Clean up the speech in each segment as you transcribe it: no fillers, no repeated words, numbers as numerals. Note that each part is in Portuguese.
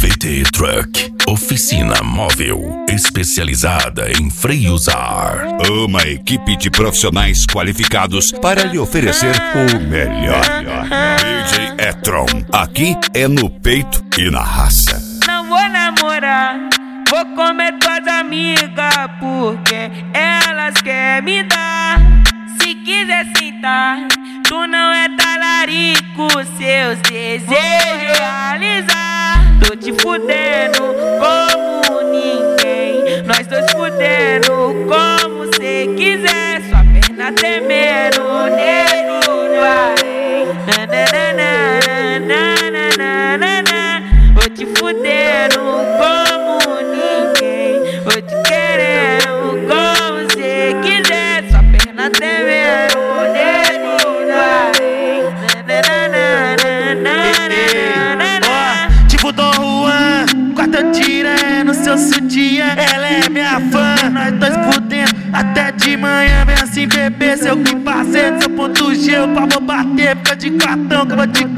VT Truck, oficina móvel especializada em freios a ar. Uma equipe de profissionais qualificados para lhe oferecer o melhor. DJ E-Tron, aqui é no peito e na raça. Não vou namorar, vou comer tuas amigas, porque elas querem me dar. Se quiser sentar, tu não é talarico, seus desejos realizar. Tô te fudendo como ninguém, nós dois fudendo como cê quiser. Sua perna tremendo, nego no arém. Vou te fudendo como ninguém, vou te querendo como cê quiser. Sua perna tremendo, nego no arém. Tipo Dom Juan, quarto tirando seu sutiã. Ela é minha fã, nós dois fudendo até de manhã. Vem assim bebê, seu que fazendo seu ponto G. O pau vou bater, fica de cartão que eu vou te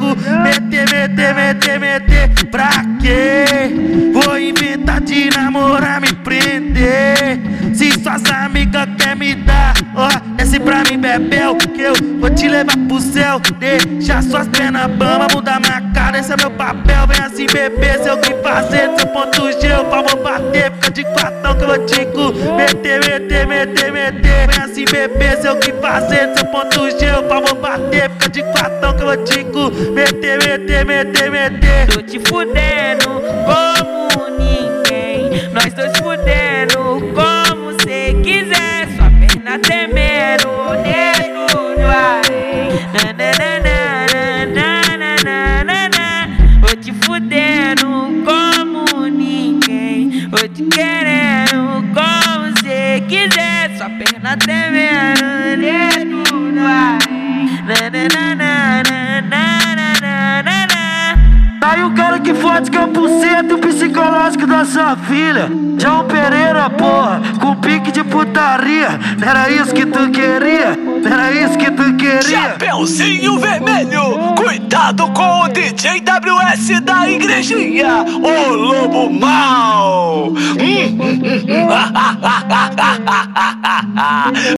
meter. Pra quê? Vou inventar de namorar, me prender. Se suas amigas quer me dar, ó, desce pra mim, bebel, que eu vou te levar pro céu. Deixa suas pernas bamba, mudar minha cara, esse é meu papel. Vem assim bebê, seu que fazer, seu ponto G. O pau vou bater, fica de quartão que eu vou te meter. Vem assim bebê, seu que fazer, seu ponto G. O pau vou bater, fica de quartão que eu vou te meter. Tô te fudendo como ninguém, nós dois fudendo como cê quiser. Sua perna tremendo, nego no arém. Vou te fudendo como ninguém, vou te querendo como cê quiser. Sua perna tremendo, nego no arém. Aí o cara que fode 100% o psicológico da sua filha. João Pereira, porra, com pique de putaria. Não era isso que tu queria? Não era isso que tu queria? Chapeuzinho Vermelho, cuidado com o DJ WS da igrejinha, o Lobo Mal.